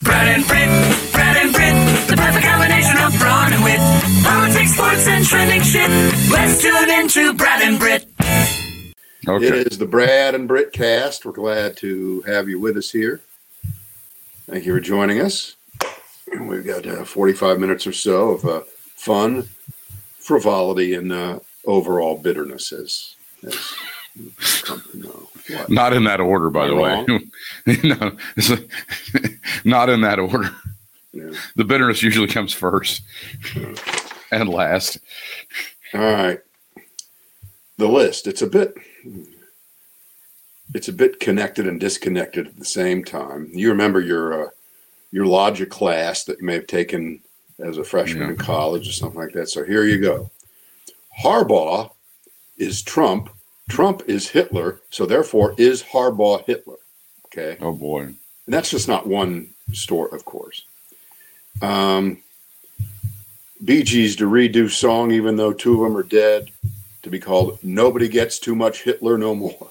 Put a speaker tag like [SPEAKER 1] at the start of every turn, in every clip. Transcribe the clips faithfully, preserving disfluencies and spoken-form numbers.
[SPEAKER 1] Brad and Brit, Brad and Brit, the perfect combination of brawn and wit. Politics, sports, and trending shit. Let's tune into Brad and Brit.
[SPEAKER 2] Okay.
[SPEAKER 3] It is the Brad and Brit cast. We're glad to have you with us here. Thank you for joining us. We've got uh, forty-five minutes or so of uh, fun, frivolity, and uh, overall bitterness, as, as you come to know. What?
[SPEAKER 2] Not in that order, by
[SPEAKER 3] Am
[SPEAKER 2] the
[SPEAKER 3] I
[SPEAKER 2] way. No, it's a, not in that order.
[SPEAKER 3] Yeah.
[SPEAKER 2] The bitterness usually comes first and last.
[SPEAKER 3] All right. The list. It's a bit. It's a bit connected and disconnected at the same time. You remember your uh, your logic class that you may have taken as a freshman
[SPEAKER 2] Yeah.
[SPEAKER 3] in college or something like that. So here you go. Harbaugh is Trump. Trump is Hitler. So therefore, is Harbaugh Hitler? Okay.
[SPEAKER 2] Oh boy.
[SPEAKER 3] And that's just not one story, of course. Um, Bee Gees to redo song, even though two of them are dead, to be called "Nobody Gets Too Much Hitler No More."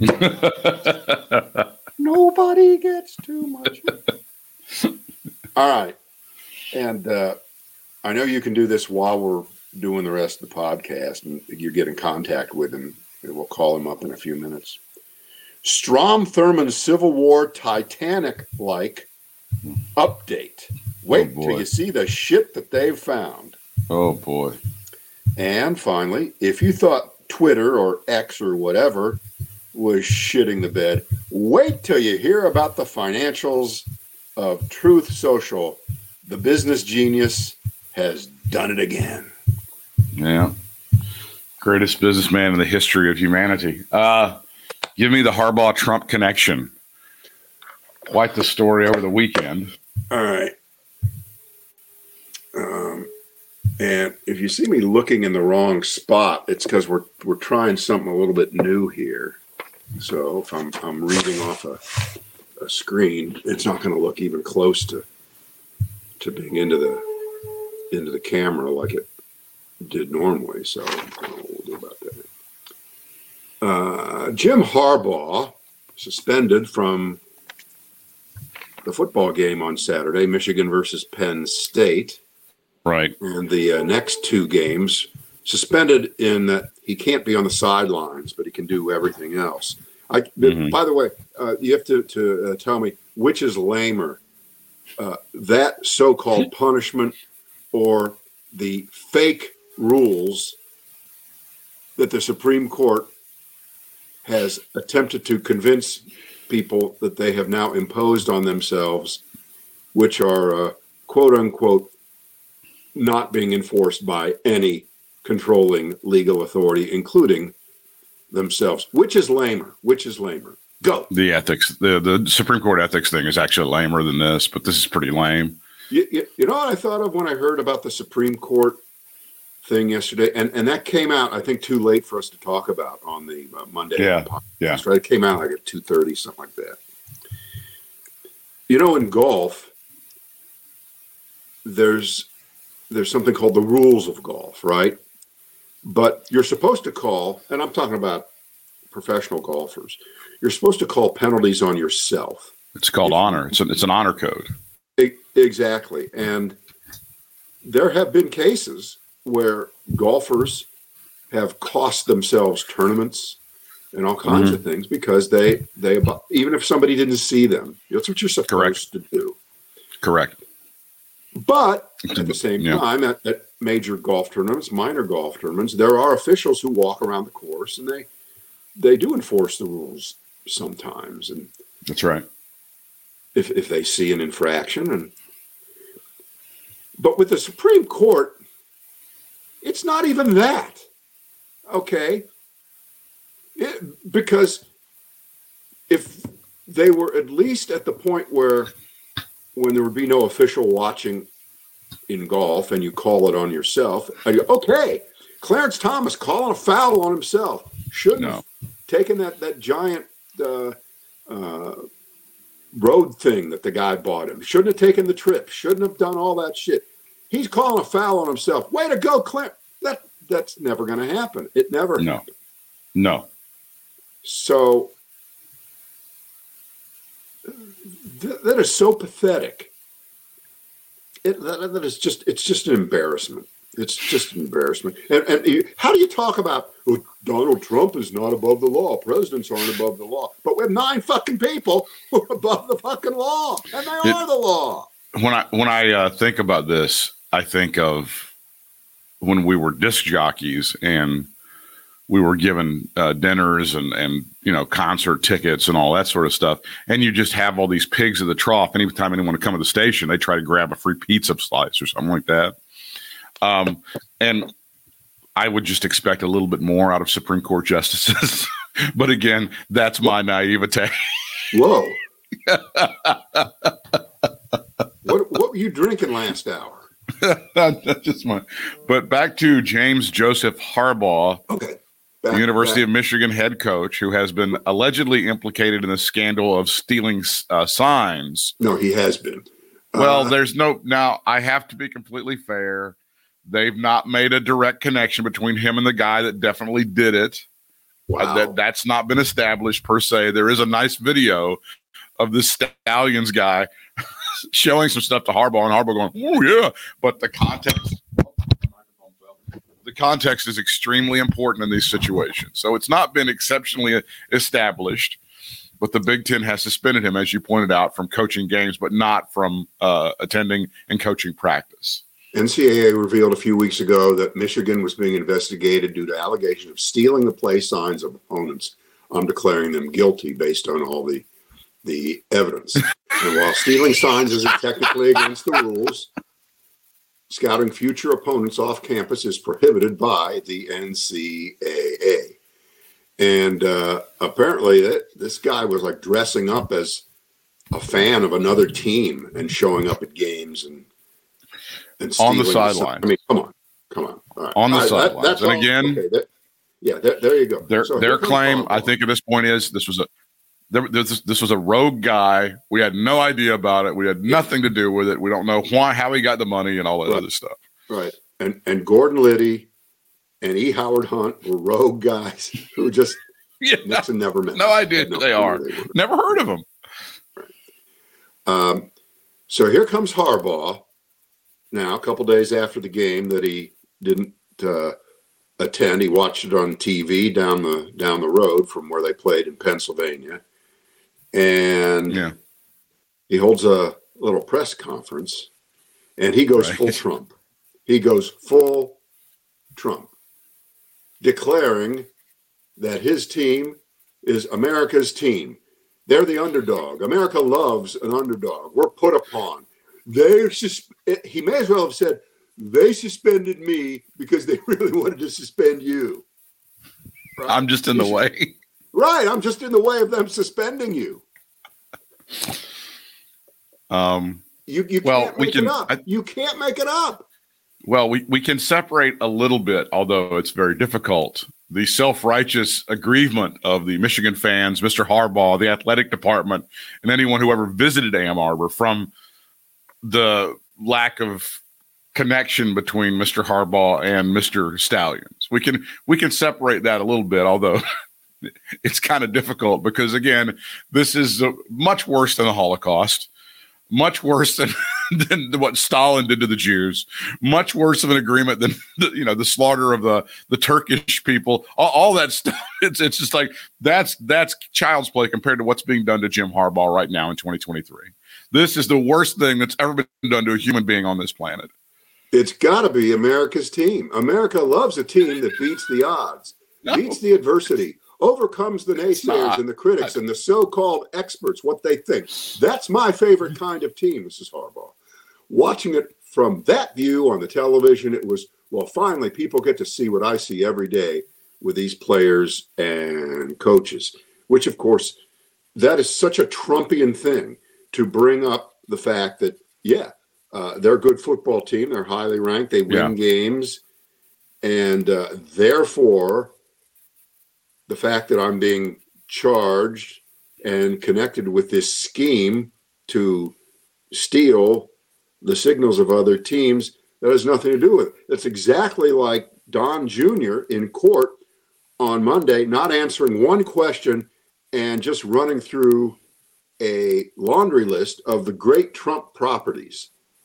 [SPEAKER 3] Nobody gets too much. All right. And uh, I know you can do this while we're doing the rest of the podcast, and you get in contact with him. We'll call him up in a few minutes. Strom Thurmond Civil War Titanic-like update. Wait
[SPEAKER 2] Oh,
[SPEAKER 3] till
[SPEAKER 2] boy.
[SPEAKER 3] you see the shit that they've found.
[SPEAKER 2] Oh boy.
[SPEAKER 3] And finally, if you thought Twitter or X or whatever was shitting the bed, wait till you hear about the financials of Truth Social. The business genius has done it again.
[SPEAKER 2] Yeah. Greatest businessman in the history of humanity. Uh, give me the Harbaugh Trump connection. Quite the story over the weekend.
[SPEAKER 3] All right. Um, and if you see me looking in the wrong spot, it's because we're we're trying something a little bit new here. So if I'm I'm reading off a, a screen, it's not going to look even close to to being into the into the camera like it did normally. So I don't know what we'll do about that. Uh, Jim Harbaugh suspended from the football game on Saturday, Michigan versus Penn State.
[SPEAKER 2] Right.
[SPEAKER 3] And the uh, next two games suspended in that he can't be on the sidelines, but he can do everything else. I,
[SPEAKER 2] Mhm.
[SPEAKER 3] By the way, uh, you have to, to uh, tell me which is lamer, uh, that so-called punishment or the fake rules that the Supreme Court has attempted to convince people that they have now imposed on themselves, which are uh, quote unquote not being enforced by any controlling legal authority, including themselves. Which is lamer? Which is lamer? Go.
[SPEAKER 2] The ethics, the, the Supreme Court ethics thing is actually lamer than this, but this is pretty lame.
[SPEAKER 3] You, you, you know what I thought of when I heard about the Supreme Court thing yesterday? And and that came out, I think, too late for us to talk about on the uh, Monday
[SPEAKER 2] Yeah,
[SPEAKER 3] podcast,
[SPEAKER 2] yeah.
[SPEAKER 3] right? It came out like at two thirty, something like that. You know, in golf, there's there's something called the rules of golf, right? But you're supposed to call, and I'm talking about professional golfers, you're supposed to call penalties on yourself.
[SPEAKER 2] It's called honor. It's, a, it's an honor code.
[SPEAKER 3] E- Exactly. And there have been cases where golfers have cost themselves tournaments and all kinds
[SPEAKER 2] Mhm.
[SPEAKER 3] of things because they, they, even if somebody didn't see them, that's what you're supposed
[SPEAKER 2] Correct.
[SPEAKER 3] to do.
[SPEAKER 2] Correct.
[SPEAKER 3] But at the same
[SPEAKER 2] Yeah.
[SPEAKER 3] time, at, at major golf tournaments, minor golf tournaments, there are officials who walk around the course and they, they do enforce the rules sometimes. And
[SPEAKER 2] That's right.
[SPEAKER 3] if, if they see an infraction and, but with the Supreme Court, it's not even that. Okay. It, because if they were at least at the point where when there would be no official watching in golf and you call it on yourself, I go, okay, Clarence Thomas calling a foul on himself. Shouldn't
[SPEAKER 2] No.
[SPEAKER 3] have taken that, that giant uh, uh, road thing that the guy bought him. Shouldn't have taken the trip. Shouldn't have done all that shit. He's calling a foul on himself. Way to go, Clarence. That, that's never going to happen. It never
[SPEAKER 2] No.
[SPEAKER 3] happened.
[SPEAKER 2] No.
[SPEAKER 3] So th- that is so pathetic it, that, that is just it's just an embarrassment. It's just an embarrassment. And, and you, how do you talk about well, Donald Trump is not above the law? Presidents aren't above the law. But we have nine fucking people who are above the fucking law, and they
[SPEAKER 2] it,
[SPEAKER 3] are the law.
[SPEAKER 2] When I when I uh, think about this, I think of when we were disc jockeys and we were given uh, dinners and, and, you know, concert tickets and all that sort of stuff. And you just have all these pigs at the trough. Anytime anyone would come to the station, they try to grab a free pizza slice or something like that. Um, and I would just expect a little bit more out of Supreme Court justices. But again, that's my naivete.
[SPEAKER 3] Whoa. what, what were you drinking last hour?
[SPEAKER 2] That's just my, but back to James Joseph Harbaugh.
[SPEAKER 3] Okay.
[SPEAKER 2] Back, the University back. of Michigan head coach, who has been allegedly implicated in the scandal of stealing uh, signs.
[SPEAKER 3] No, he has been.
[SPEAKER 2] Well,
[SPEAKER 3] uh,
[SPEAKER 2] there's no, now I have to be completely fair. They've not made a direct connection between him and the guy that definitely did it.
[SPEAKER 3] Wow.
[SPEAKER 2] Uh, that, that's not been established per se. There is a nice video of this Stallions guy showing some stuff to Harbaugh, and Harbaugh going, oh, yeah. But the context, the context is extremely important in these situations. So it's not been exceptionally established, but the Big Ten has suspended him, as you pointed out, from coaching games, but not from uh, attending and coaching practice.
[SPEAKER 3] N C double A revealed a few weeks ago that Michigan was being investigated due to allegations of stealing the play signs of opponents. I'm declaring them guilty based on all the the evidence. And while stealing signs isn't technically against the rules, scouting future opponents off campus is prohibited by the N C double A. And uh, apparently that, this guy was like dressing up as a fan of another team and showing up at games and and
[SPEAKER 2] on the sidelines.
[SPEAKER 3] I mean, come on, come on. All right.
[SPEAKER 2] On the
[SPEAKER 3] right,
[SPEAKER 2] sidelines.
[SPEAKER 3] That,
[SPEAKER 2] and
[SPEAKER 3] all,
[SPEAKER 2] again,
[SPEAKER 3] okay, that, yeah, there, there you go.
[SPEAKER 2] Their
[SPEAKER 3] so
[SPEAKER 2] their claim, I think, at this point is this was a there, this, this was a rogue guy. We had no idea about it. We had nothing to do with it. We don't know why, how he got the money, and all that
[SPEAKER 3] right.
[SPEAKER 2] other stuff.
[SPEAKER 3] Right. And and Gordon Liddy and E. Howard Hunt were rogue guys who just
[SPEAKER 2] yeah.
[SPEAKER 3] Nixon never met.
[SPEAKER 2] No idea
[SPEAKER 3] no
[SPEAKER 2] who they are. They never heard of them.
[SPEAKER 3] Right. Um. So here comes Harbaugh. Now, a couple days after the game that he didn't uh, attend, he watched it on T V down the down the road from where they played in Pennsylvania, and
[SPEAKER 2] yeah.
[SPEAKER 3] he holds a little press conference, and he goes
[SPEAKER 2] right.
[SPEAKER 3] full Trump. He goes full Trump, declaring that his team is America's team. They're the underdog. America loves an underdog. We're put upon. They sus- he may as well have said, they suspended me because they really wanted to suspend you. Right?
[SPEAKER 2] I'm just in the way.
[SPEAKER 3] Right. I'm just in the way of them suspending you.
[SPEAKER 2] Um,
[SPEAKER 3] you you
[SPEAKER 2] well,
[SPEAKER 3] can't
[SPEAKER 2] we
[SPEAKER 3] make
[SPEAKER 2] can,
[SPEAKER 3] it up.
[SPEAKER 2] I,
[SPEAKER 3] you can't make it up.
[SPEAKER 2] Well, we, we can separate a little bit, although it's very difficult. The self-righteous aggrievement of the Michigan fans, Mister Harbaugh, the athletic department, and anyone who ever visited Ann Arbor from the lack of connection between Mister Harbaugh and Mister Stallions. We can we can separate that a little bit, although it's kind of difficult because, again, this is uh, much worse than the Holocaust, much worse than, than what Stalin did to the Jews, much worse of an agreement than the, you know the slaughter of the the Turkish people. All, all that stuff. It's it's just like that's that's child's play compared to what's being done to Jim Harbaugh right now in twenty twenty-three. This is the worst thing that's ever been done to a human being on this planet.
[SPEAKER 3] It's got to be America's team. America loves a team that beats the odds, no. beats the adversity, overcomes the naysayers and the critics and the so-called experts, what they think. That's my favorite kind of team, Missus Harbaugh. Watching it from that view on the television, it was, well, finally, people get to see what I see every day with these players and coaches, which, of course, that is such a Trumpian thing. To bring up the fact that, yeah, uh, they're a good football team. They're highly ranked. They win yeah. games. And uh, therefore, the fact that I'm being charged and connected with this scheme to steal the signals of other teams, that has nothing to do with it. That's exactly like Don Junior in court on Monday, not answering one question and just running through a laundry list of the great Trump properties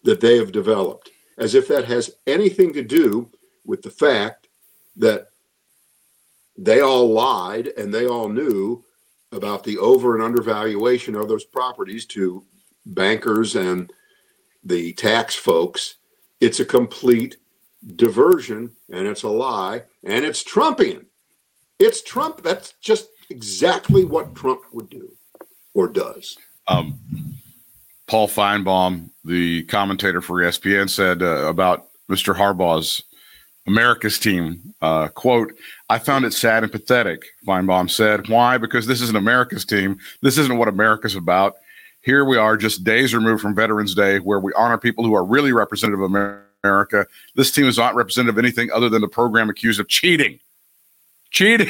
[SPEAKER 3] that they have developed, as if that has anything to do with the fact that they all lied and they all knew about the over and undervaluation of those properties to bankers and the tax folks. It's a complete diversion, and it's a lie, and it's Trumpian. It's Trump. That's just exactly what Trump would do or does.
[SPEAKER 2] Um, Paul Feinbaum, the commentator for E S P N, said uh, about Mister Harbaugh's America's team, uh, quote, "I found it sad and pathetic," Feinbaum said. Why? Because this isn't America's team. This isn't what America's about. Here we are just days removed from Veterans Day, where we honor people who are really representative of America. This team is not representative of anything other than the program accused of cheating. Cheating.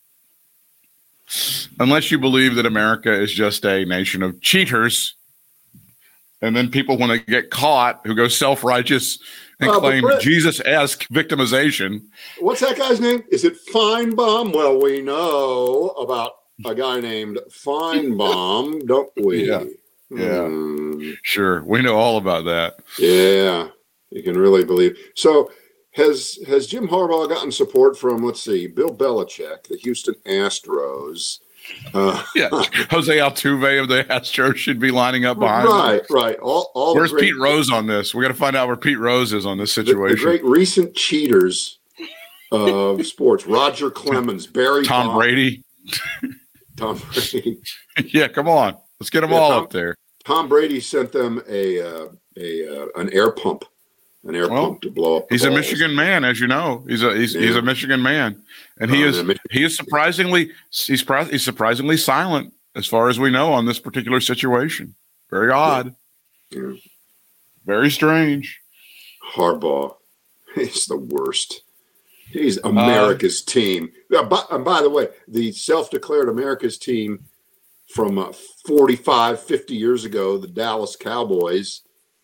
[SPEAKER 2] Unless you believe that America is just a nation of cheaters. And then people, when they get caught, who go self-righteous and
[SPEAKER 3] uh,
[SPEAKER 2] claim
[SPEAKER 3] Brett,
[SPEAKER 2] Jesus-esque victimization.
[SPEAKER 3] What's that guy's name? Is it Feinbaum? Well, we know about a guy named Feinbaum, don't we?
[SPEAKER 2] Yeah. Yeah.
[SPEAKER 3] Hmm.
[SPEAKER 2] Sure. We know all about that.
[SPEAKER 3] Yeah. You can really believe. So has has Jim Harbaugh gotten support from, let's see, Bill Belichick, the Houston Astros? Uh,
[SPEAKER 2] yeah. Jose Altuve of the Astros should be lining up behind
[SPEAKER 3] Right,
[SPEAKER 2] him.
[SPEAKER 3] right. All, all
[SPEAKER 2] Where's
[SPEAKER 3] great,
[SPEAKER 2] Pete Rose on this? We got to find out where Pete Rose is on this
[SPEAKER 3] the,
[SPEAKER 2] situation.
[SPEAKER 3] the great recent cheaters of sports. Roger Clemens, Barry
[SPEAKER 2] Tom
[SPEAKER 3] Bonds,
[SPEAKER 2] Brady.
[SPEAKER 3] Tom Brady.
[SPEAKER 2] Yeah, come on. Let's get them
[SPEAKER 3] Yeah,
[SPEAKER 2] all
[SPEAKER 3] Tom,
[SPEAKER 2] up there.
[SPEAKER 3] Tom Brady sent them a uh, a uh, an air pump, an air
[SPEAKER 2] Well,
[SPEAKER 3] pump to blow up. The
[SPEAKER 2] He's
[SPEAKER 3] balls.
[SPEAKER 2] a Michigan man, as you know. He's a he's
[SPEAKER 3] Yeah.
[SPEAKER 2] he's a Michigan man, and he
[SPEAKER 3] Uh,
[SPEAKER 2] is
[SPEAKER 3] Mich-
[SPEAKER 2] he is surprisingly he's pri- he's surprisingly silent as far as we know on this particular situation. Very odd,
[SPEAKER 3] Yeah.
[SPEAKER 2] very strange.
[SPEAKER 3] Harbaugh, he's the worst. He's America's uh, team. Yeah, by, and by the way, the self-declared America's team from uh, forty-five, fifty years ago, the Dallas Cowboys,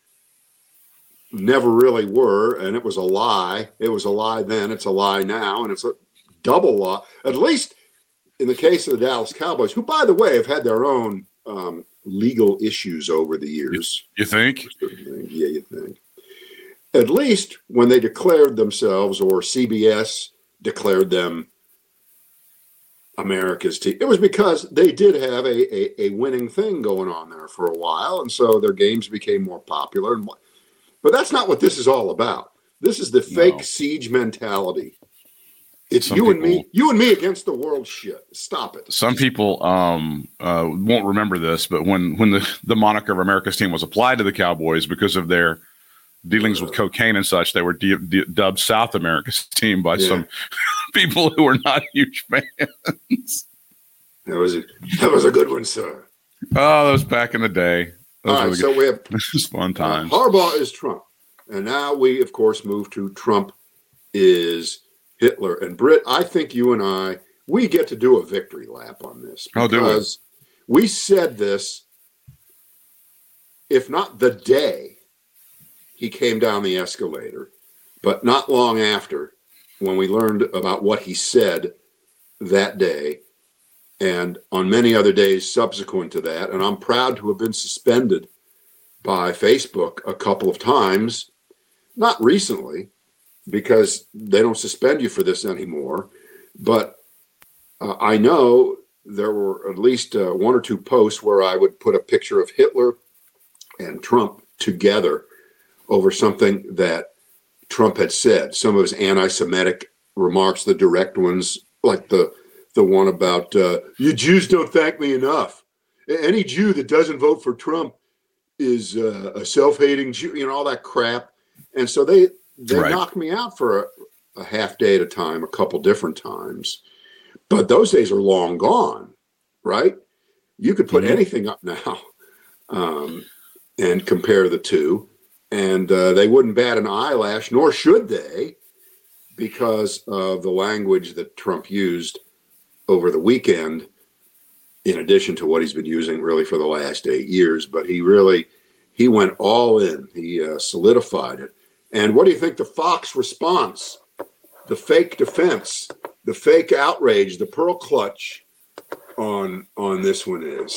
[SPEAKER 3] never really were, and it was a lie. It was a lie then, it's a lie now, and it's a double lie. At least in the case of the Dallas Cowboys, who, by the way, have had their own um, legal issues over the years.
[SPEAKER 2] You think?
[SPEAKER 3] Yeah, you think. At least when they declared themselves, or C B S declared them America's team, it was because they did have a, a, a winning thing going on there for a while, and so their games became more popular. And but that's not what this is all about. This is the fake
[SPEAKER 2] No.
[SPEAKER 3] siege mentality. It's
[SPEAKER 2] Some
[SPEAKER 3] you and
[SPEAKER 2] people-
[SPEAKER 3] me, you and me against the world shit. Stop it.
[SPEAKER 2] Some people um, uh, won't remember this, but when when the, the moniker of America's team was applied to the Cowboys because of their dealings with cocaine and such, they were d- d- dubbed South America's team by
[SPEAKER 3] Yeah.
[SPEAKER 2] some people who were not huge fans.
[SPEAKER 3] That was a, that was a good one, sir.
[SPEAKER 2] Oh, that was back in the day. Those
[SPEAKER 3] All
[SPEAKER 2] were
[SPEAKER 3] right,
[SPEAKER 2] the
[SPEAKER 3] so
[SPEAKER 2] good-
[SPEAKER 3] we have
[SPEAKER 2] this was fun
[SPEAKER 3] uh,
[SPEAKER 2] times.
[SPEAKER 3] Harbaugh is Trump, and now we, of course, move to Trump is Hitler. And Britt, I think you and I, we get to do a victory lap on this
[SPEAKER 2] Oh, do we?
[SPEAKER 3] because we said this, if not the day he came down the escalator, but not long after, when we learned about what he said that day and on many other days subsequent to that. And I'm proud to have been suspended by Facebook a couple of times, not recently, because they don't suspend you for this anymore. But uh, I know there were at least uh, one or two posts where I would put a picture of Hitler and Trump together over something that Trump had said, some of his anti-Semitic remarks, the direct ones, like the the one about uh, you Jews don't thank me enough. Any Jew that doesn't vote for Trump is uh, a self-hating Jew, you know, all that crap. And so they they
[SPEAKER 2] Right.
[SPEAKER 3] knocked me out for a, a half day at a time, a couple different times. But those days are long gone, right? You could put
[SPEAKER 2] Mhm.
[SPEAKER 3] anything up now um, and compare the two. And uh, they wouldn't bat an eyelash, nor should they, because of the language that Trump used over the weekend, in addition to what he's been using really for the last eight years. But he really, he went all in. He uh, solidified it. And what do you think the Fox response, the fake defense, the fake outrage, the pearl clutch on on this one is?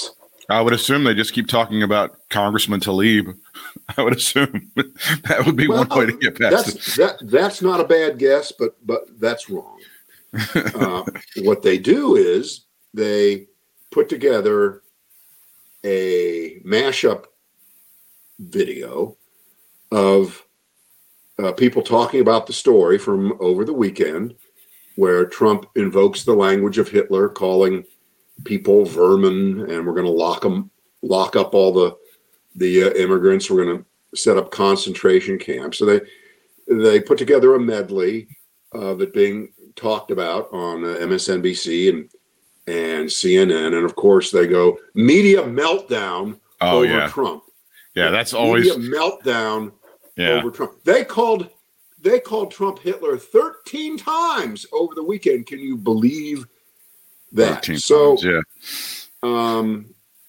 [SPEAKER 2] I would assume they just keep talking about Congressman Tlaib. I would assume that would be well, one way to get past
[SPEAKER 3] that's, it. That, that's not a bad guess, but but that's wrong. uh, what they do is they put together a mashup video of uh, people talking about the story from over the weekend, where Trump invokes the language of Hitler, calling people vermin, and we're going to lock them, lock up all the the uh, immigrants. We're going to set up concentration camps. So they they put together a medley of it being talked about on uh, M S N B C and and C N N, and of course they go media meltdown
[SPEAKER 2] oh,
[SPEAKER 3] over
[SPEAKER 2] yeah.
[SPEAKER 3] Trump.
[SPEAKER 2] Yeah, that's always
[SPEAKER 3] media meltdown
[SPEAKER 2] yeah.
[SPEAKER 3] over Trump. They called they called Trump Hitler thirteen times over the weekend. Can you believe that? So,
[SPEAKER 2] times, yeah.
[SPEAKER 3] Um,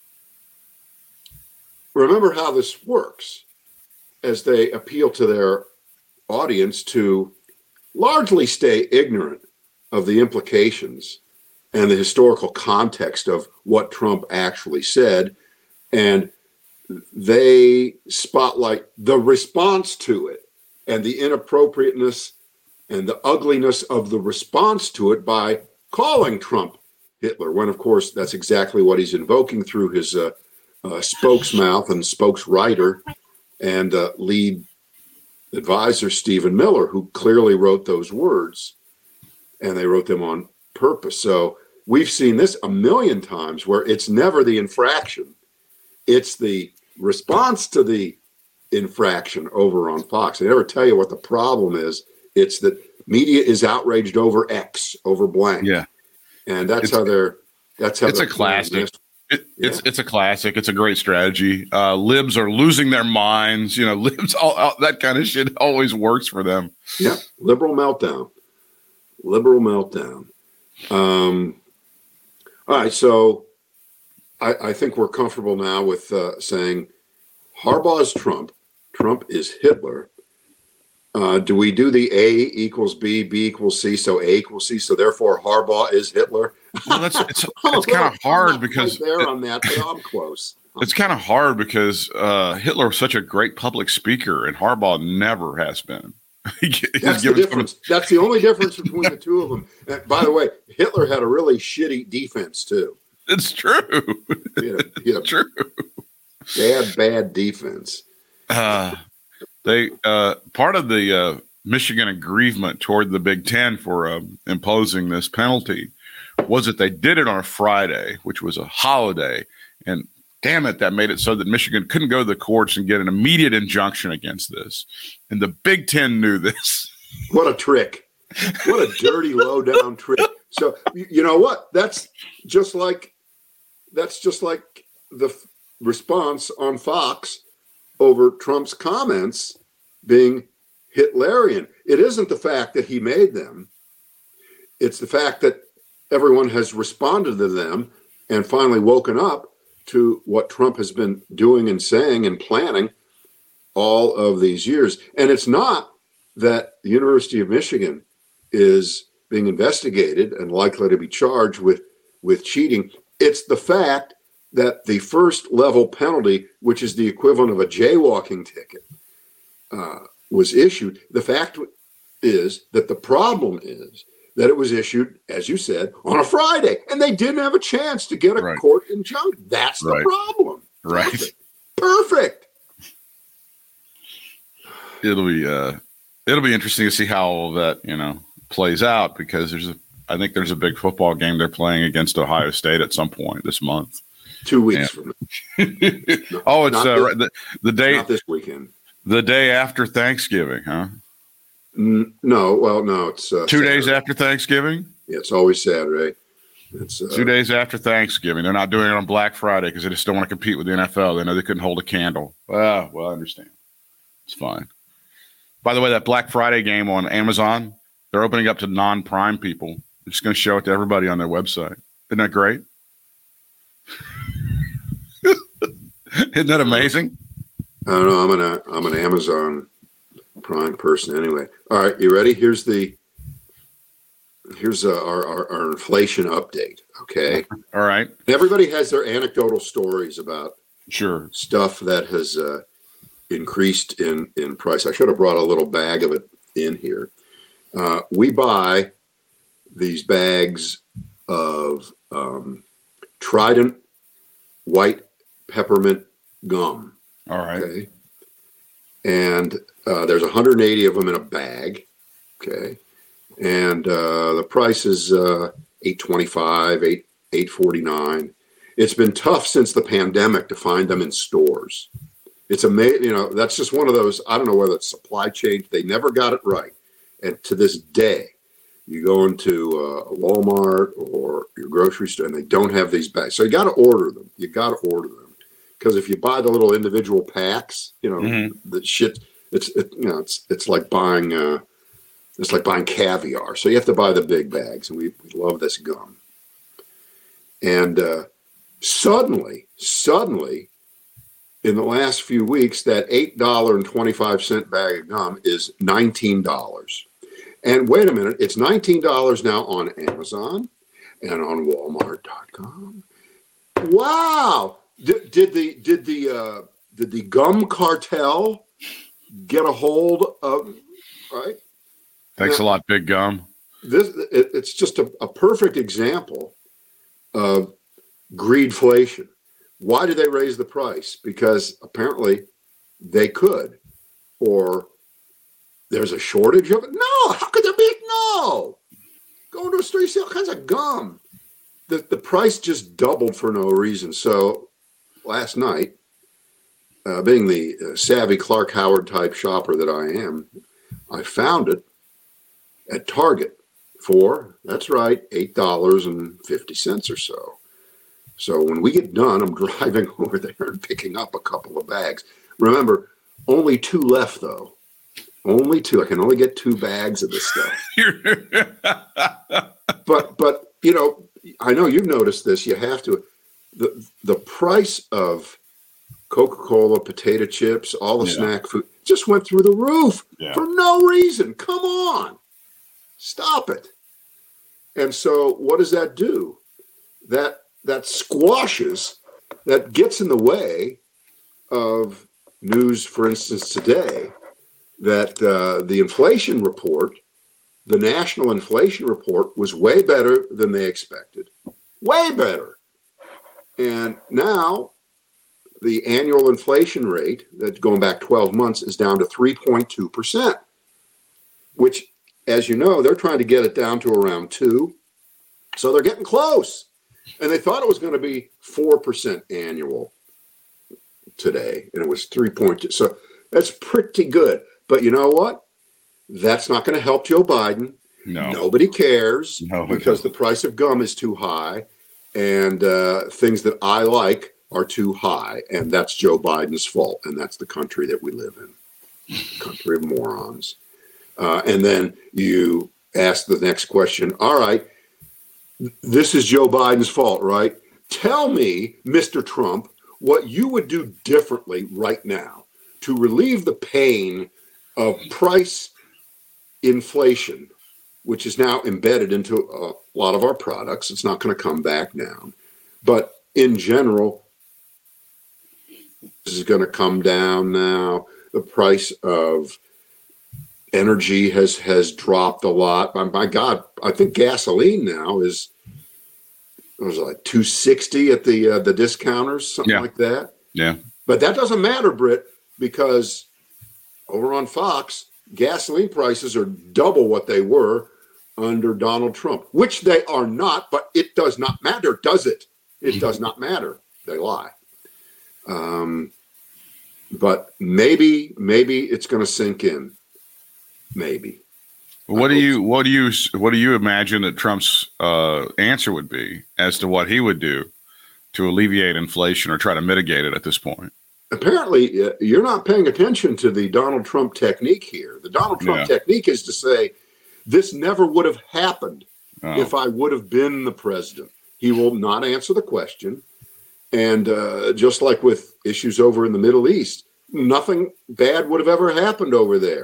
[SPEAKER 3] remember how this works as they appeal to their audience to largely stay ignorant of the implications and the historical context of what Trump actually said. And they spotlight the response to it and the inappropriateness and the ugliness of the response to it by calling Trump Hitler, when, of course, that's exactly what he's invoking through his uh, uh, spokesmouth and spokeswriter and uh, lead advisor, Stephen Miller, who clearly wrote those words, and they wrote them on purpose. So we've seen this a million times where it's never the infraction. It's the response to the infraction over on Fox. They never tell you what the problem is. It's that media is outraged over X, over blank.
[SPEAKER 2] Yeah.
[SPEAKER 3] And that's
[SPEAKER 2] it's,
[SPEAKER 3] how they're, that's how
[SPEAKER 2] it's
[SPEAKER 3] they're
[SPEAKER 2] a classic. It,
[SPEAKER 3] yeah.
[SPEAKER 2] It's it's a classic. It's a great strategy. Uh, libs are losing their minds. You know, libs, all, all, that kind of shit always works for them.
[SPEAKER 3] Yeah. Liberal meltdown. Liberal meltdown. Um, all right. So I, I think we're comfortable now with uh, saying Harbaugh is Trump. Trump is Hitler. Uh, do we do the A equals B, B equals C, so A equals C, so therefore Harbaugh is Hitler?
[SPEAKER 2] Well, that's it's, it's kind of hard because
[SPEAKER 3] there it, on that, but I'm close. I'm
[SPEAKER 2] it's kind of hard because uh, Hitler was such a great public speaker, and Harbaugh never has been.
[SPEAKER 3] That's the difference. Some... That's the only difference between the two of them. And by the way, Hitler had a really shitty defense too.
[SPEAKER 2] It's true.
[SPEAKER 3] He had a, he had a
[SPEAKER 2] true.
[SPEAKER 3] Bad, bad defense.
[SPEAKER 2] Uh, They uh, part of the uh, Michigan aggrievement toward the Big Ten for uh, imposing this penalty was that they did it on a Friday, which was a holiday, and damn it, that made it so that Michigan couldn't go to the courts and get an immediate injunction against this. And the Big Ten knew this.
[SPEAKER 3] What a trick! What a dirty, low down trick. So you know what? That's just like that's just like the f- response on Fox over Trump's comments being Hitlerian. It isn't the fact that he made them. It's the fact that everyone has responded to them and finally woken up to what Trump has been doing and saying and planning all of these years. And it's not that the University of Michigan is being investigated and likely to be charged with, with cheating. It's the fact that the first level penalty, which is the equivalent of a jaywalking ticket, uh, was issued. The fact is that the problem is that it was issued, as you said, on a Friday, and they didn't have a chance to get a
[SPEAKER 2] right.
[SPEAKER 3] court injunction. That's the
[SPEAKER 2] right.
[SPEAKER 3] problem.
[SPEAKER 2] Right.
[SPEAKER 3] Perfect. Perfect.
[SPEAKER 2] It'll be uh, it'll be interesting to see how all of that, you know, plays out, because there's a I think there's a big football game they're playing against Ohio State at some point this month.
[SPEAKER 3] Two weeks
[SPEAKER 2] yeah.
[SPEAKER 3] from now.
[SPEAKER 2] oh, it's uh,
[SPEAKER 3] this,
[SPEAKER 2] the the day
[SPEAKER 3] not this weekend.
[SPEAKER 2] The day after Thanksgiving, huh?
[SPEAKER 3] N- no, well, no, it's uh,
[SPEAKER 2] two
[SPEAKER 3] Saturday.
[SPEAKER 2] days after Thanksgiving.
[SPEAKER 3] Yeah, it's always Saturday. It's uh,
[SPEAKER 2] two days after Thanksgiving. They're not doing it on Black Friday because they just don't want to compete with the N F L. They know they couldn't hold a candle. Ah, well, I understand. It's fine. By the way, that Black Friday game on Amazon, they're opening up to non-Prime people. They're just going to show it to everybody on their website. Isn't that great? Isn't that amazing?
[SPEAKER 3] I don't know. I'm an I'm an Amazon Prime person anyway. All right, you ready? Here's the here's uh, our, our our inflation update. Okay,
[SPEAKER 2] All right.
[SPEAKER 3] everybody has their anecdotal stories about
[SPEAKER 2] Sure.
[SPEAKER 3] stuff that has uh, increased in in price. I should have brought a little bag of it in here. Uh, we buy these bags of um, Trident white peppermint gum.
[SPEAKER 2] All right.
[SPEAKER 3] Okay. And uh, there's one hundred eighty of them in a bag. Okay. And uh, the price is uh, eight twenty-five, eight eight forty-nine. It's been tough since the pandemic to find them in stores. It's amazing, you know, that's just one of those, I don't know whether it's supply chain, they never got it right. And to this day, you go into uh, Walmart or your grocery store and they don't have these bags. So you got to order them. You got to order them. Because if you buy the little individual packs, you know, mm-hmm. the shit, it's, it, you know, it's, it's like buying, uh, it's like buying caviar. So you have to buy the big bags, and we, we love this gum. And uh, suddenly, suddenly, in the last few weeks, that eight dollars and twenty-five cents bag of gum is nineteen dollars. And wait a minute, it's nineteen dollars now on Amazon and on Walmart dot com. Wow! Did, did the did the uh, did the gum cartel get a hold of? Right.
[SPEAKER 2] Thanks
[SPEAKER 3] now,
[SPEAKER 2] a lot, Big Gum.
[SPEAKER 3] This it, it's just a, a perfect example of greedflation. Why did they raise the price? Because apparently they could, or there's a shortage of it. No, how could there be? No, go into a store, you see all kinds of gum. The the price just doubled for no reason. So last night, uh, being the uh, savvy Clark Howard type shopper that I am, I found it at Target for, that's right, eight dollars and fifty cents or so. So when we get done, I'm driving over there and picking up a couple of bags. Remember, only two left, though. Only two. I can only get two bags of this stuff. but, but you know, I know you've noticed this. You have to. The, the price of Coca-Cola, potato chips, all the yeah. snack food just went through the roof yeah. for no reason. Come on. Stop it. And so what does that do? That that squashes, that gets in the way of news, for instance, today, that uh, the inflation report, the national inflation report, was way better than they expected. Way better. And now the annual inflation rate, that's going back twelve months, is down to three point two percent, which, as you know, they're trying to get it down to around two. So they're getting close. And they thought it was going to be four percent annual today, and it was three point two. So that's pretty good. But you know what? That's not going to help Joe Biden.
[SPEAKER 2] No.
[SPEAKER 3] Nobody cares
[SPEAKER 2] no,
[SPEAKER 3] because the price of gum is too high, and uh, things that I like are too high, and that's Joe Biden's fault, and that's the country that we live in, country of morons. Uh, and then you ask the next question, all right, this is Joe Biden's fault, right? Tell me, Mister Trump, what you would do differently right now to relieve the pain of price inflation, which is now embedded into a lot of our products. It's not going to come back down. But in general, this is going to come down now. The price of energy has has dropped a lot. My, my God, I think gasoline now is, what was it, like two sixty at the uh, the discounters, something
[SPEAKER 2] yeah.
[SPEAKER 3] like that.
[SPEAKER 2] Yeah.
[SPEAKER 3] But that doesn't matter, Britt, because over on Fox, gasoline prices are double what they were under Donald Trump, which they are not, but it does not matter, does it? It does not matter. They lie. Um, but maybe, maybe it's going to sink in. Maybe.
[SPEAKER 2] What do you, what do you, what do you imagine that Trump's uh, answer would be as to what he would do to alleviate inflation or try to mitigate it at this point?
[SPEAKER 3] Apparently, uh, you're not paying attention to the Donald Trump technique here. The Donald Trump yeah. technique is to say, this never would have happened oh. if I would have been the president. He will not answer the question. And uh, just like with issues over in the Middle East, nothing bad would have ever happened over there.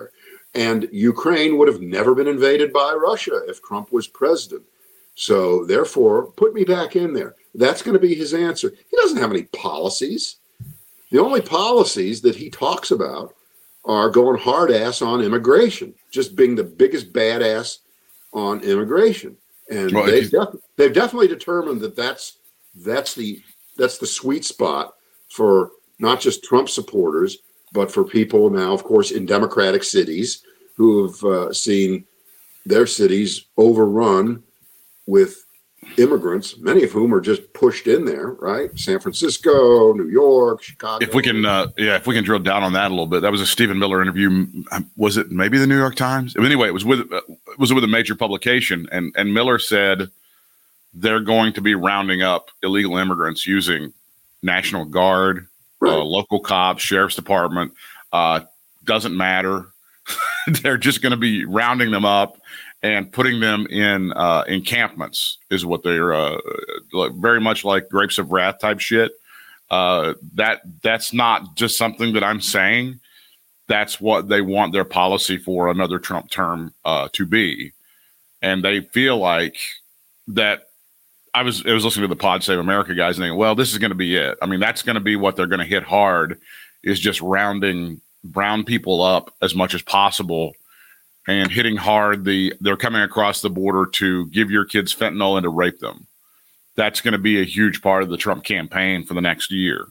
[SPEAKER 3] And Ukraine would have never been invaded by Russia if Trump was president. So therefore, put me back in there. That's going to be his answer. He doesn't have any policies. The only policies that he talks about are going hard ass on immigration, just being the biggest badass on immigration. And
[SPEAKER 2] well,
[SPEAKER 3] they've, def- they've definitely determined that that's that's the that's the sweet spot for not just Trump supporters, but for people now, of course, in Democratic cities who have uh, seen their cities overrun with immigrants, many of whom are just pushed in there, right? San Francisco, New York, Chicago.
[SPEAKER 2] If we can, uh, yeah, if we can drill down on that a little bit, that was a Stephen Miller interview. Was it maybe the New York Times? Anyway, it was with uh, it was with a major publication, and and Miller said they're going to be rounding up illegal immigrants using National Guard, right. uh, local cops, sheriff's department. Uh, doesn't matter. They're just going to be rounding them up and putting them in uh, encampments is what they're uh, like, very much like Grapes of Wrath type shit. Uh, that that's not just something that I'm saying. That's what they want their policy for another Trump term uh, to be. And they feel like that. I was I was listening to the Pod Save America guys and thinking, well, this is going to be it. I mean, that's going to be what they're going to hit hard is just rounding brown people up as much as possible. And hitting hard the they're coming across the border to give your kids fentanyl and to rape them. That's going to be a huge part of the Trump campaign for the next year.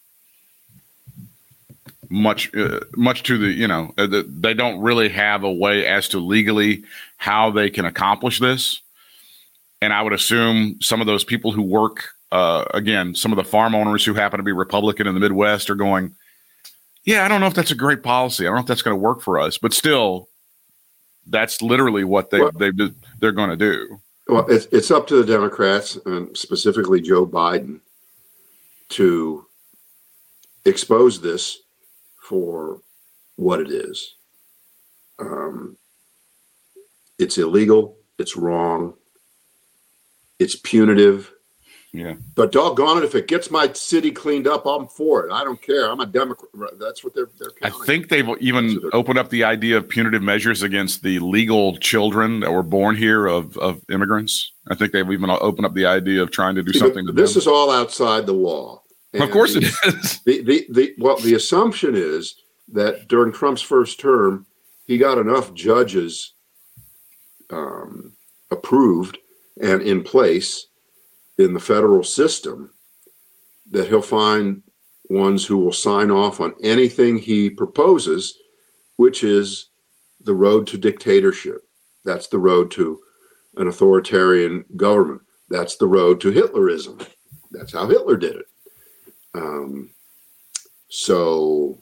[SPEAKER 2] Much, uh, much to the you know uh, the, they don't really have a way as to legally how they can accomplish this. And I would assume some of those people who work uh, again, some of the farm owners who happen to be Republican in the Midwest are going, yeah, I don't know if that's a great policy. I don't know if that's going to work for us, but still. That's literally what they, well, they, they're going to do.
[SPEAKER 3] Well, it's, it's up to the Democrats, and specifically Joe Biden, to expose this for what it is. Um, it's illegal. It's wrong. It's punitive.
[SPEAKER 2] Yeah.
[SPEAKER 3] But doggone it, if it gets my city cleaned up, I'm for it. I don't care. I'm a Democrat. That's what they're they're counting.
[SPEAKER 2] I think they've even opened up the idea of punitive measures against the legal children that were born here of, of immigrants. I think they've even opened up the idea of trying to do
[SPEAKER 3] See,
[SPEAKER 2] something to
[SPEAKER 3] this
[SPEAKER 2] them.
[SPEAKER 3] Is all outside the law.
[SPEAKER 2] And of course
[SPEAKER 3] the,
[SPEAKER 2] it is.
[SPEAKER 3] The, the, the, well, the assumption is that during Trump's first term, he got enough judges um, approved and in place in the federal system that he'll find ones who will sign off on anything he proposes, which is the road to dictatorship. That's the road to an authoritarian government. That's the road to Hitlerism. That's how Hitler did it. Um, so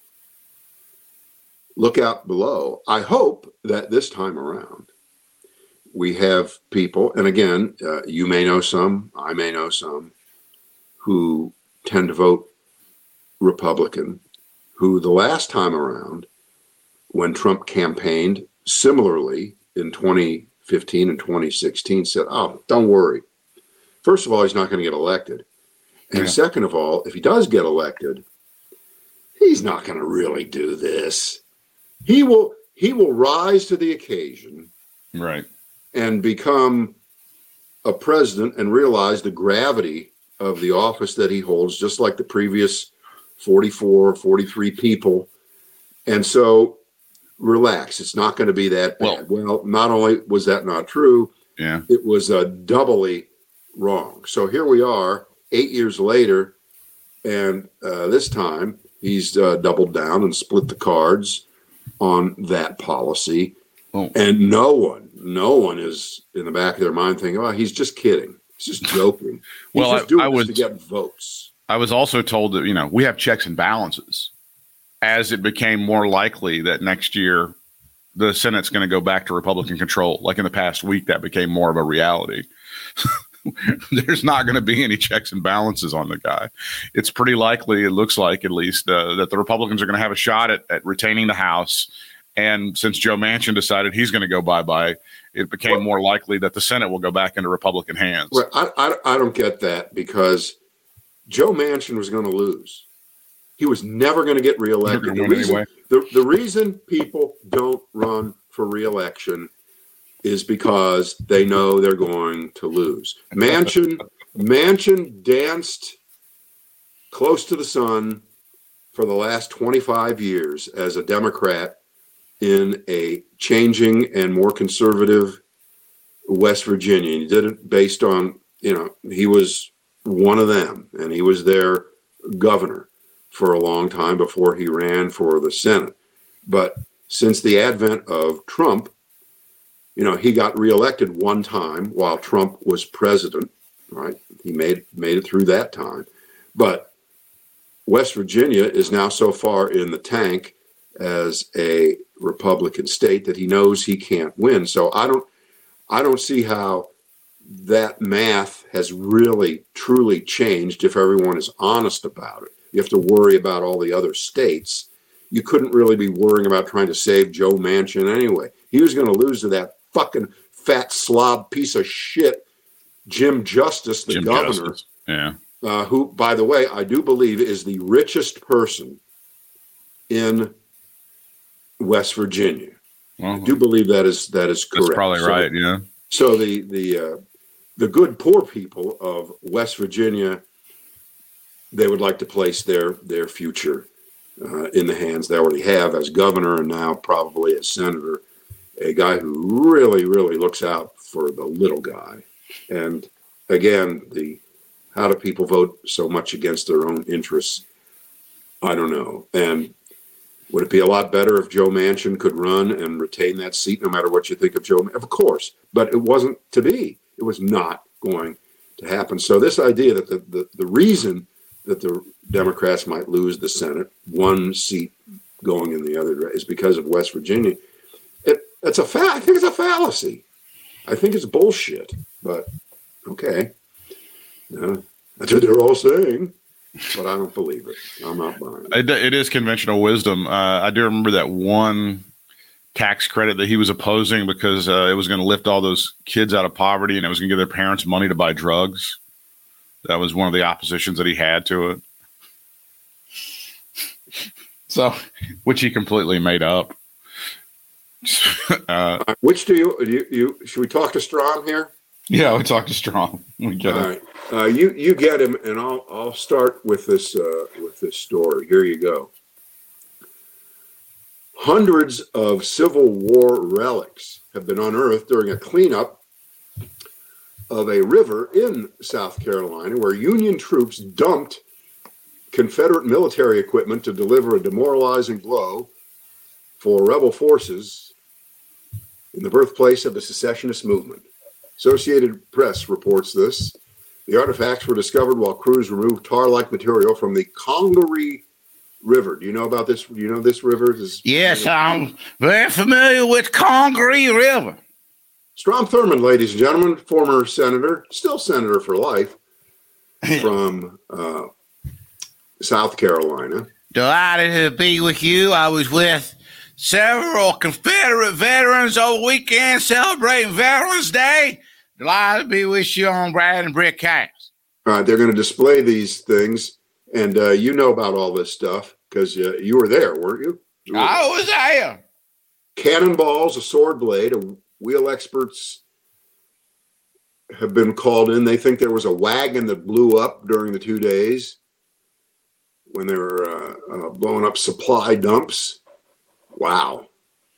[SPEAKER 3] look out below. I hope that this time around, we have people, and again, uh, you may know some, I may know some, who tend to vote Republican, who the last time around, when Trump campaigned similarly in twenty fifteen and twenty sixteen, said, oh, don't worry. First of all, he's not going to get elected. And yeah. Second of all, if he does get elected, he's not going to really do this. He will, he will rise to the occasion.
[SPEAKER 2] Right.
[SPEAKER 3] And become a president and realize the gravity of the office that he holds, just like the previous forty-four, forty-three people. And so relax. It's not going to be that bad. Well, well, not only was that not true,
[SPEAKER 2] yeah,
[SPEAKER 3] it was uh, doubly wrong. So here we are eight years later. And uh, this time he's uh, doubled down and split the cards on that policy. Oh. And no one, no one is in the back of their mind thinking, oh, he's just kidding. He's just joking. He's
[SPEAKER 2] well,
[SPEAKER 3] just doing
[SPEAKER 2] I, I
[SPEAKER 3] this
[SPEAKER 2] was,
[SPEAKER 3] to get votes.
[SPEAKER 2] I was also told that, you know, we have checks and balances. As it became more likely that next year the Senate's going to go back to Republican control, like in the past week, that became more of a reality. There's not going to be any checks and balances on the guy. It's pretty likely, it looks like at least, uh, that the Republicans are going to have a shot at, at retaining the House. And since Joe Manchin decided he's going to go bye-bye, it became well, more likely that the Senate will go back into Republican hands.
[SPEAKER 3] Well, I, I, I don't get that, because Joe Manchin was going to lose. He was never going to get reelected. The reason,
[SPEAKER 2] anyway.
[SPEAKER 3] the, the reason people don't run for reelection is because they know they're going to lose. Manchin, Manchin danced close to the sun for the last twenty-five years as a Democrat in a changing and more conservative West Virginia. And he did it based on, you know, he was one of them, and he was their governor for a long time before he ran for the Senate. But since the advent of Trump, you know, he got reelected one time while Trump was president, right? He made made it through that time. But West Virginia is now so far in the tank as a Republican state that he knows he can't win. So I don't I don't see how that math has really truly changed if everyone is honest about it. You have to worry about all the other states. You couldn't really be worrying about trying to save Joe Manchin anyway. He was going to lose to that fucking fat slob piece of shit, Jim Justice, the
[SPEAKER 2] Jim
[SPEAKER 3] governor.
[SPEAKER 2] Justice. Yeah.
[SPEAKER 3] Uh, who, by the way, I do believe is the richest person in West Virginia.
[SPEAKER 2] Well,
[SPEAKER 3] I do believe that is that is correct.
[SPEAKER 2] that's probably
[SPEAKER 3] so,
[SPEAKER 2] right. Yeah.
[SPEAKER 3] So the the uh, the good poor people of West Virginia, they would like to place their their future uh, in the hands they already have as governor and now probably as senator, a guy who really really looks out for the little guy. And again, the how do people vote so much against their own interests? I don't know. And would it be a lot better if Joe Manchin could run and retain that seat, no matter what you think of Joe? Of course, but it wasn't to be. It was not going to happen. So this idea that the, the, the reason that the Democrats might lose the Senate, one seat going in the other is because of West Virginia. It, it's a fa- I think it's a fallacy. I think it's bullshit, but okay. Yeah, that's what they're all saying, but I don't believe it. I'm not buying it.
[SPEAKER 2] It, it is conventional wisdom. Uh, I do remember that one tax credit that he was opposing because uh, it was going to lift all those kids out of poverty and it was going to give their parents money to buy drugs. That was one of the oppositions that he had to it. So, which he completely made up. uh,
[SPEAKER 3] Which do you, you, you, should we talk to Strom here?
[SPEAKER 2] Yeah, we talked to Strong. We get
[SPEAKER 3] All
[SPEAKER 2] it.
[SPEAKER 3] right. Uh, you you get him, and I'll I'll start with this uh, with this story. Here you go. Hundreds of Civil War relics have been unearthed during a cleanup of a river in South Carolina, where Union troops dumped Confederate military equipment to deliver a demoralizing blow for rebel forces in the birthplace of the secessionist movement. Associated Press reports this. The artifacts were discovered while crews removed tar-like material from the Congaree River. Do you know about this? Do you know this river? This,
[SPEAKER 4] Yes,
[SPEAKER 3] you know?
[SPEAKER 4] I'm very familiar with Congaree River.
[SPEAKER 3] Strom Thurmond, ladies and gentlemen, former senator, still senator for life, from uh, South Carolina.
[SPEAKER 4] Delighted to be with you. I was with several Confederate veterans over the weekend celebrating Veterans Day. Delighted to be with you on Brad and Brick Cast.
[SPEAKER 3] All right, they're going to display these things, and uh, you know about all this stuff because uh, you were there, weren't you? you were
[SPEAKER 4] I was there.
[SPEAKER 3] Cannonballs, a sword blade, a wheel experts have been called in. They think there was a wagon that blew up during the two days when they were uh, uh, blowing up supply dumps. Wow.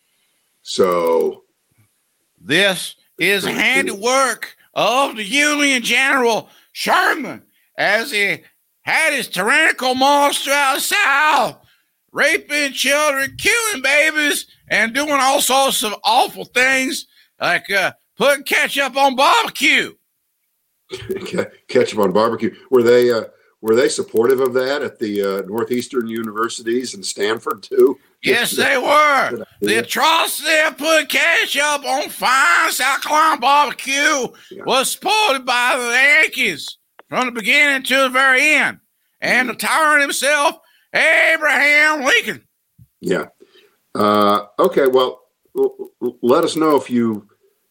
[SPEAKER 3] So
[SPEAKER 4] This is handiwork of the Union General Sherman as he had his tyrannical monster out of the South, raping children, killing babies, and doing all sorts of awful things like uh, putting ketchup on barbecue.
[SPEAKER 3] ketchup on barbecue. Were they uh, were they supportive of that at the uh, Northeastern universities and Stanford too?
[SPEAKER 4] Yes, they were. The atrocity of putting ketchup on fine South Carolina barbecue
[SPEAKER 3] Yeah.
[SPEAKER 4] was supported by the Yankees from the beginning to the very end. And the tyrant himself, Abraham Lincoln.
[SPEAKER 3] Yeah. Uh, okay. Well, l- l- let us know if you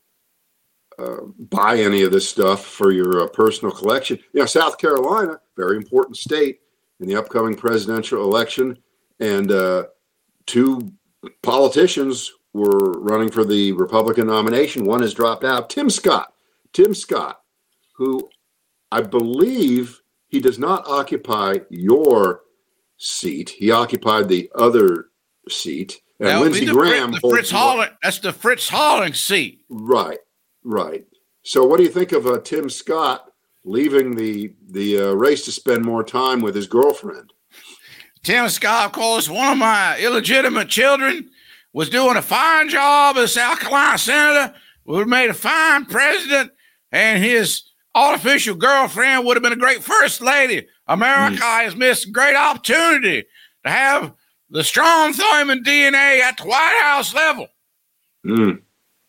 [SPEAKER 3] uh, buy any of this stuff for your uh, personal collection. You know, South Carolina, very important state, in the upcoming presidential election, and uh, two politicians were running for the Republican nomination. One has dropped out. Tim Scott. Tim Scott, who I believe he does not occupy your seat. He occupied the other seat. And
[SPEAKER 4] That would
[SPEAKER 3] Lindsey
[SPEAKER 4] be the,
[SPEAKER 3] Graham.
[SPEAKER 4] Fritz, the Fritz Holling. That's the Fritz Holling seat.
[SPEAKER 3] Right, right. So, what do you think of uh, Tim Scott leaving the the uh, race to spend more time with his girlfriend?
[SPEAKER 4] Tim Scott, of course, one of my illegitimate children, was doing a fine job as South Carolina senator. Would have made a fine president, and his artificial girlfriend would have been a great first lady. America mm. has missed a great opportunity to have the Strom Thurmond D N A at the White House level.
[SPEAKER 3] Mm.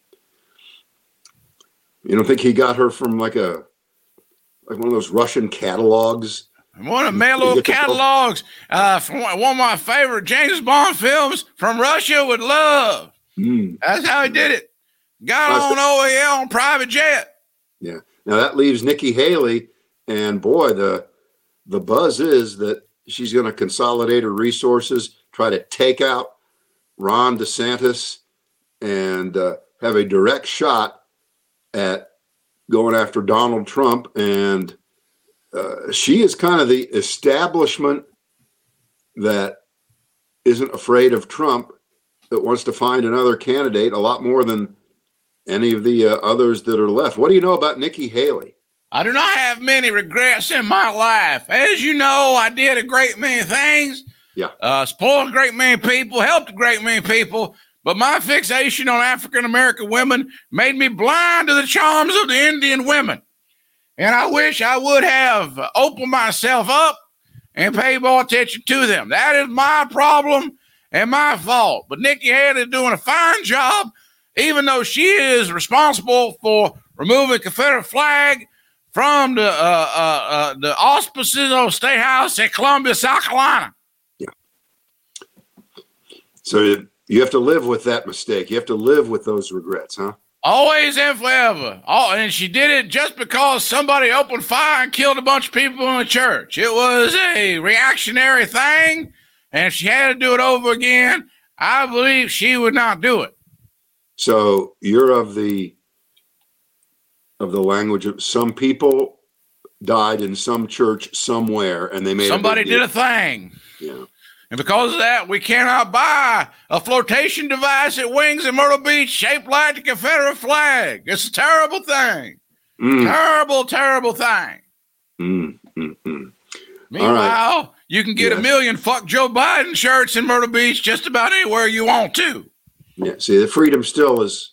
[SPEAKER 3] You don't think he got her from like a like one of those Russian catalogs?
[SPEAKER 4] One of the mail-order catalogs uh, from one of my favorite James Bond films, From Russia with Love.
[SPEAKER 3] Mm.
[SPEAKER 4] That's how he did it. Got on over here on private jet.
[SPEAKER 3] Yeah. Now that leaves Nikki Haley, and boy, the the buzz is that she's going to consolidate her resources, try to take out Ron DeSantis, and uh, have a direct shot at going after Donald Trump. And uh, she is kind of the establishment that isn't afraid of Trump, that wants to find another candidate a lot more than any of the uh, others that are left. What do you know about Nikki Haley?
[SPEAKER 4] I do not have many regrets in my life. As you know, I did a great many things.
[SPEAKER 3] Yeah.
[SPEAKER 4] Uh, spoiled a great many people, helped a great many people. But my fixation on African-American women made me blind to the charms of the Indian women. And I wish I would have opened myself up and paid more attention to them. That is my problem and my fault. But Nikki Haley is doing a fine job, even though she is responsible for removing Confederate flag from the uh, uh, uh, the auspices of State House in Columbia, South Carolina.
[SPEAKER 3] Yeah. So you have to live with that mistake. You have to live with those regrets, huh?
[SPEAKER 4] Always and forever. Oh, and she did it just because somebody opened fire and killed a bunch of people in the church. It was a reactionary thing, and if she had to do it over again, I believe she would not do it.
[SPEAKER 3] So you're of the of the language of some people died in some church somewhere, and they made
[SPEAKER 4] somebody
[SPEAKER 3] a
[SPEAKER 4] did a thing.
[SPEAKER 3] Yeah.
[SPEAKER 4] And because of that, we cannot buy a flotation device at Wings in Myrtle Beach shaped like the Confederate flag. It's a terrible thing. Mm. Terrible, terrible thing.
[SPEAKER 3] Mm, mm, mm.
[SPEAKER 4] Meanwhile,
[SPEAKER 3] right.
[SPEAKER 4] you can get yes. a million fuck Joe Biden shirts in Myrtle Beach just about anywhere you want to.
[SPEAKER 3] Yeah, see, the freedom still is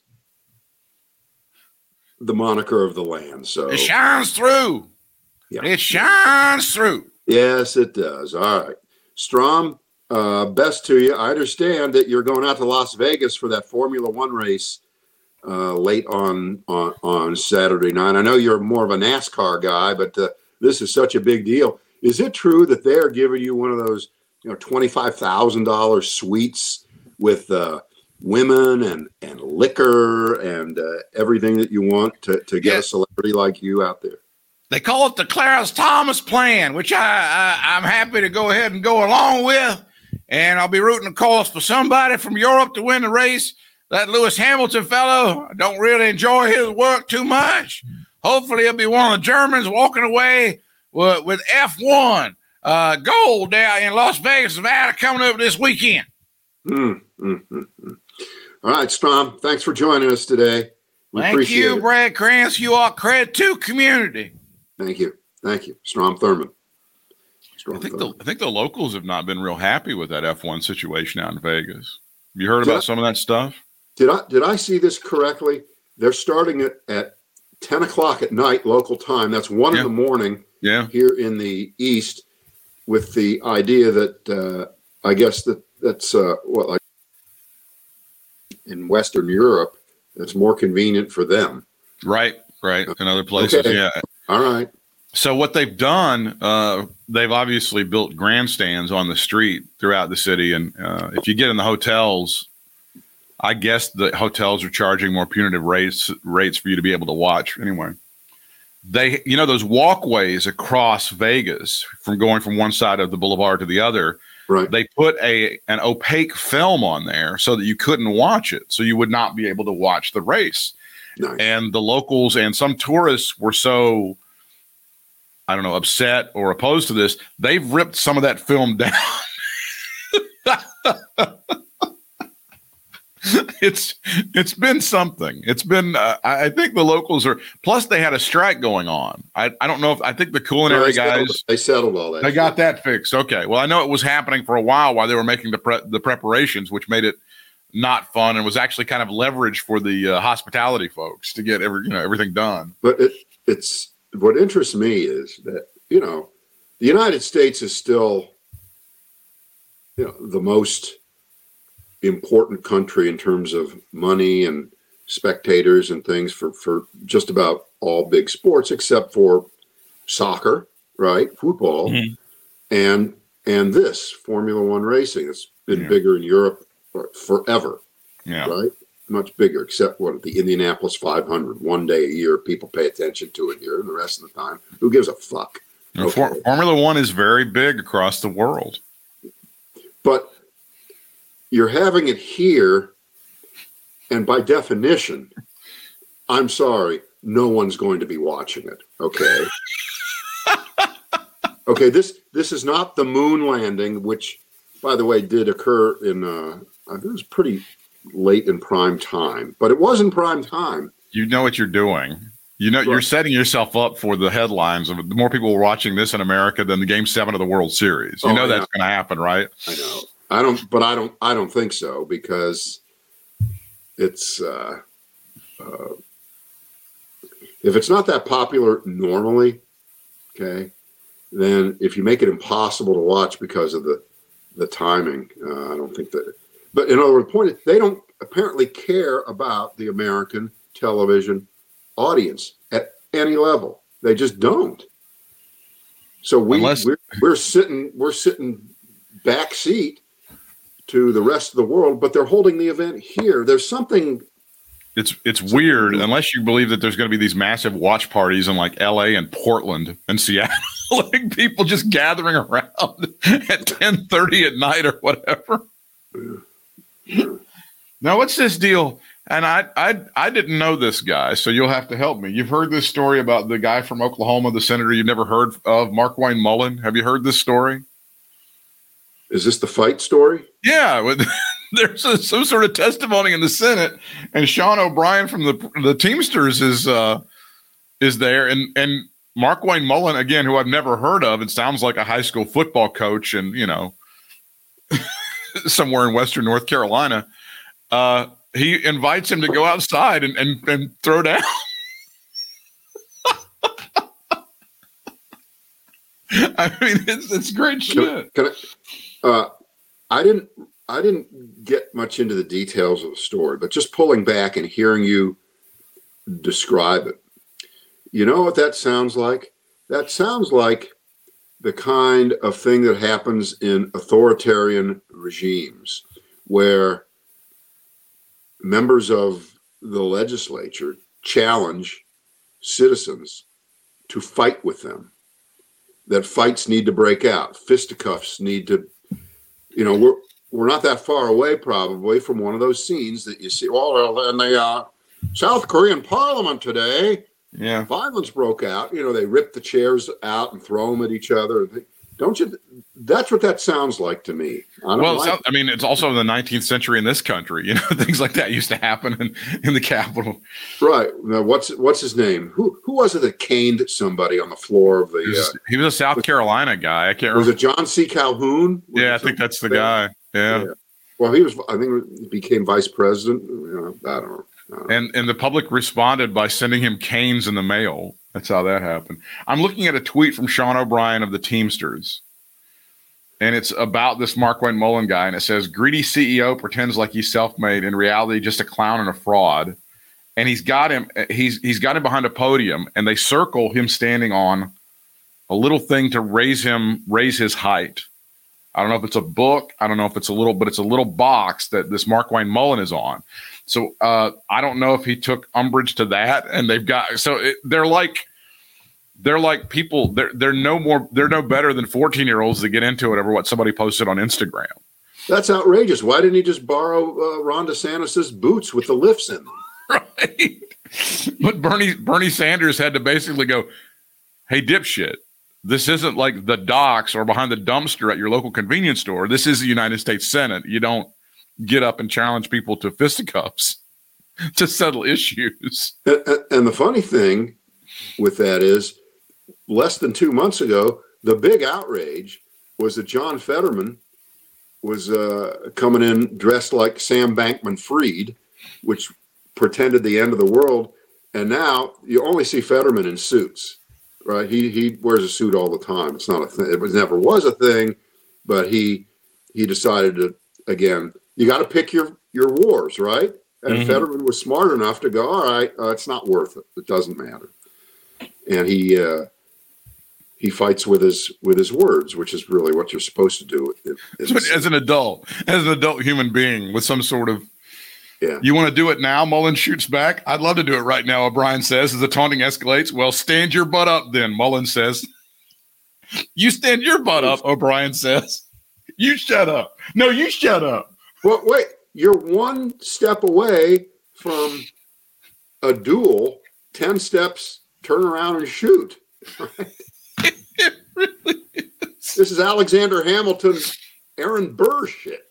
[SPEAKER 3] the moniker of the land. So
[SPEAKER 4] it shines through. Yeah. It shines through.
[SPEAKER 3] Yes, it does. All right. Strom, uh, best to you. I understand that you're going out to Las Vegas for that Formula One race uh, late on, on on Saturday night. I know you're more of a NASCAR guy, but uh, this is such a big deal. Is it true that they're giving you one of those, you know, twenty-five thousand dollars suites with uh, women and, and liquor and uh, everything that you want to, to get yeah. a celebrity like you out there?
[SPEAKER 4] They call it the Clarence Thomas plan, which I, I, I'm happy to go ahead and go along with. And I'll be rooting, of course, for somebody from Europe to win the race. That Lewis Hamilton fellow, I don't really enjoy his work too much. Hopefully he'll be one of the Germans walking away with, with F one uh, gold there in Las Vegas, Nevada, coming up this weekend.
[SPEAKER 3] Mm, mm, mm, mm. All right, Strom, thanks for joining us today. We
[SPEAKER 4] Thank
[SPEAKER 3] appreciate
[SPEAKER 4] you,
[SPEAKER 3] it.
[SPEAKER 4] Brad Krantz. You are credit to community.
[SPEAKER 3] Thank you. Thank you. Strom Thurmond. Strom
[SPEAKER 2] I think
[SPEAKER 3] Thurmond.
[SPEAKER 2] the I think the locals have not been real happy with that F one situation out in Vegas. Have you heard did about I, some of that stuff?
[SPEAKER 3] Did I did I see this correctly? They're starting it at ten o'clock at night local time. That's one
[SPEAKER 2] yeah.
[SPEAKER 3] in the morning
[SPEAKER 2] yeah.
[SPEAKER 3] here in the East, with the idea that uh, I guess that that's uh, what like in Western Europe, it's more convenient for them.
[SPEAKER 2] Right, right. In other places,
[SPEAKER 3] okay.
[SPEAKER 2] yeah.
[SPEAKER 3] All right.
[SPEAKER 2] So what they've done, uh, they've obviously built grandstands on the street throughout the city. And uh, if you get in the hotels, I guess the hotels are charging more punitive rates rates for you to be able to watch anyway. they, you know, those walkways across Vegas from going from one side of the boulevard to the other.
[SPEAKER 3] Right.
[SPEAKER 2] They put a an opaque film on there so that you couldn't watch it, so you would not be able to watch the race.
[SPEAKER 3] Nice.
[SPEAKER 2] And the locals and some tourists were so, I don't know, upset or opposed to this, they've ripped some of that film down. It's it's been something. It's been. Uh, I think the locals are. Plus, they had a strike going on. I, I don't know if I think the culinary
[SPEAKER 3] No, they
[SPEAKER 2] guys
[SPEAKER 3] settled, they settled all that.
[SPEAKER 2] they got that fixed. Okay. Well, I know it was happening for a while while they were making the pre- the preparations, which made it not fun and was actually kind of leverage for the uh, hospitality folks to get every you know everything done.
[SPEAKER 3] But it, it's what interests me is that you know the United States is still you know the most important country in terms of money and spectators and things for, for just about all big sports except for soccer, right? Football,
[SPEAKER 2] Mm-hmm.
[SPEAKER 3] and and this Formula One racing. It's been
[SPEAKER 2] Yeah.
[SPEAKER 3] bigger in Europe for- forever,
[SPEAKER 2] Yeah.
[SPEAKER 3] right? Much bigger, except what the Indianapolis five hundred. One day a year, people pay attention to it here, and the rest of the time, who gives a fuck?
[SPEAKER 2] You know, For-
[SPEAKER 3] Okay.
[SPEAKER 2] Formula One is very big across the world.
[SPEAKER 3] But you're having it here, and by definition, I'm sorry, no one's going to be watching it. Okay. Okay. This this is not the moon landing, which, by the way, did occur in. Uh, I think it was pretty late in prime time, but it was in prime time.
[SPEAKER 2] You know what you're doing. You know, you're
[SPEAKER 3] Right.
[SPEAKER 2] setting yourself up for the headlines of the more people are watching this in America than the Game Seven of the World Series. You
[SPEAKER 3] Oh,
[SPEAKER 2] know
[SPEAKER 3] yeah.
[SPEAKER 2] that's going to happen, right?
[SPEAKER 3] I know. I don't, but I don't. I don't think so because it's. Uh, uh, if it's not that popular normally, okay, then if you make it impossible to watch because of the the timing, uh, I don't think that. But in other words, the point is they don't apparently care about the American television audience at any level. They just don't. So we
[SPEAKER 2] Unless-
[SPEAKER 3] we're, we're sitting we're sitting back seat to the rest of the world, but they're holding the event here. There's something.
[SPEAKER 2] It's it's weird unless you believe that there's going to be these massive watch parties in like L A and Portland and Seattle, like people just gathering around at ten thirty at night or whatever. Now, what's this deal? And I, I I didn't know this guy, so you'll have to help me. You've heard this story about the guy from Oklahoma, the senator you've never heard of, Markwayne Mullin. Have you heard this story?
[SPEAKER 3] Is this the fight story?
[SPEAKER 2] Yeah, with, there's a, some sort of testimony in the Senate, and Sean O'Brien from the the Teamsters is uh, is there, and and Markwayne Mullin again, who I've never heard of. It sounds like a high school football coach, and you know, somewhere in Western North Carolina. Uh, he invites him to go outside and and, and throw down. I mean, it's it's great shit.
[SPEAKER 3] Can I, uh, I didn't I didn't get much into the details of the story, but just pulling back and hearing you describe it, you know what that sounds like? That sounds like the kind of thing that happens in authoritarian regimes where members of the legislature challenge citizens to fight with them. That fights need to break out. Fisticuffs need to, you know, we're we're not that far away probably from one of those scenes that you see. Well, in the uh, South Korean parliament today,
[SPEAKER 2] Yeah.
[SPEAKER 3] violence broke out. You know, they rip the chairs out and throw them at each other. Don't you? That's what that sounds like to me. I don't
[SPEAKER 2] Well,
[SPEAKER 3] like
[SPEAKER 2] so, I mean, it's also in the nineteenth century in this country. You know, things like that used to happen in, in the Capitol.
[SPEAKER 3] Right. Now, what's what's his name? Who who was it that caned somebody on the floor of
[SPEAKER 2] He
[SPEAKER 3] the?
[SPEAKER 2] was, he was a South Carolina guy. I can't
[SPEAKER 3] Uh, was
[SPEAKER 2] remember.
[SPEAKER 3] it John C. Calhoun? Was
[SPEAKER 2] Yeah,
[SPEAKER 3] it
[SPEAKER 2] I think that's the
[SPEAKER 3] something?
[SPEAKER 2] guy. Yeah.
[SPEAKER 3] Yeah. Well, he was. I think he became vice president. You know, I don't know. I don't know.
[SPEAKER 2] And and the public responded by sending him canes in the mail. That's how that happened. I'm looking at a tweet from Sean O'Brien of the Teamsters. And it's about this Markwayne Mullin guy. And it says, greedy C E O pretends like he's self-made. In reality, just a clown and a fraud. And he's got him, he's he's got him behind a podium, and they circle him standing on a little thing to raise him, raise his height. I don't know if it's a book. I don't know if it's a little, but it's a little box that this Markwayne Mullin is on. So uh, I don't know if he took umbrage to that. And they've got, so it, they're like, they're like people. They're they're no more. They're no better than fourteen year olds that get into it over what somebody posted on Instagram.
[SPEAKER 3] That's outrageous. Why didn't he just borrow uh, Ron DeSantis's boots with the lifts in them?
[SPEAKER 2] Right. But Bernie Bernie Sanders had to basically go, "Hey, dipshit, this isn't like the docks or behind the dumpster at your local convenience store. This is the United States Senate. You don't get up and challenge people to fisticuffs to settle issues."
[SPEAKER 3] And, and the funny thing with that is, less than two months ago, the big outrage was that John Fetterman was uh, coming in dressed like Sam Bankman-Fried, which pretended the end of the world. And now you only see Fetterman in suits, right? He he wears a suit all the time. It's not a thing. It was never was a thing, but he he decided to, again, you got to pick your your wars, right? And mm-hmm. Fetterman was smart enough to go, all right, uh, it's not worth it. It doesn't matter. And he uh, he fights with his with his words, which is really what you're supposed to do. It,
[SPEAKER 2] as an adult, as an adult human being with some sort of,
[SPEAKER 3] yeah.
[SPEAKER 2] You want to do it now? Mullen shoots back. I'd love to do it right now, O'Brien says, as the taunting escalates. Well, stand your butt up then, Mullen says. You stand your butt up, O'Brien says. You shut up. No, you shut up.
[SPEAKER 3] Well, wait, you're one step away from a duel, ten steps, turn around and shoot. Right?
[SPEAKER 2] It really is.
[SPEAKER 3] This is Alexander Hamilton, Aaron Burr shit.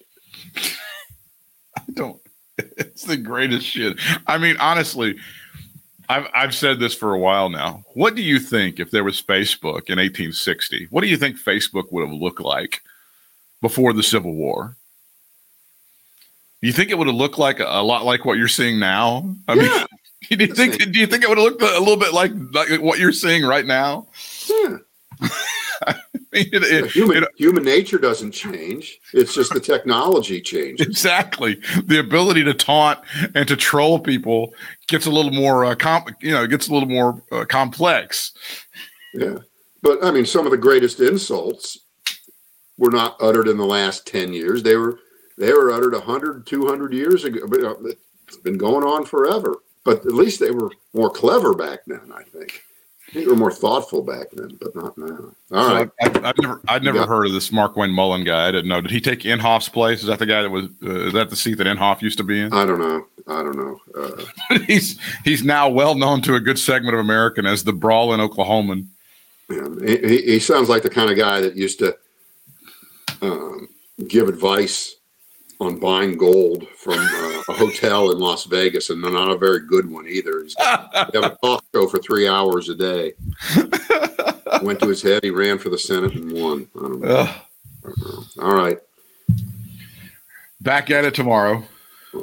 [SPEAKER 2] I don't. It's the greatest shit. I mean, honestly, I've I've said this for a while now. What do you think if there was Facebook in eighteen sixty? What do you think Facebook would have looked like before the Civil War? Do you think it would have looked like a, a lot like what you're seeing now? I
[SPEAKER 3] yeah.
[SPEAKER 2] mean, do you think do you think it would have looked a little bit like like what you're seeing right now?
[SPEAKER 3] Yeah.
[SPEAKER 2] I mean, it, it,
[SPEAKER 3] human,
[SPEAKER 2] it,
[SPEAKER 3] human nature doesn't change. It's just the technology changes.
[SPEAKER 2] Exactly. The ability to taunt and to troll people gets a little more, uh, comp, you know, gets a little more uh, complex.
[SPEAKER 3] Yeah. But I mean, some of the greatest insults were not uttered in the last ten years. They were, they were uttered one hundred, two hundred years ago. But, uh, it's been going on forever. But at least they were more clever back then, I think. I think we were more thoughtful back then, but not now. All
[SPEAKER 2] so
[SPEAKER 3] right.
[SPEAKER 2] I've, I've never, I'd never yeah. heard of this Markwayne Mullen guy. I didn't know. Did he take Inhofe's place? Is that the guy that was? Uh, is that the seat that Inhofe used to be in?
[SPEAKER 3] I don't know. I don't know. Uh,
[SPEAKER 2] he's he's now well known to a good segment of American as the brawling Oklahoman.
[SPEAKER 3] Yeah, he, he sounds like the kind of guy that used to um, give advice on buying gold from uh, a hotel in Las Vegas, and not a very good one either. He's got, he had a talk show for three hours a day. Went to his head. He ran for the Senate and won. I don't know. I don't know. All right.
[SPEAKER 2] Back at it tomorrow.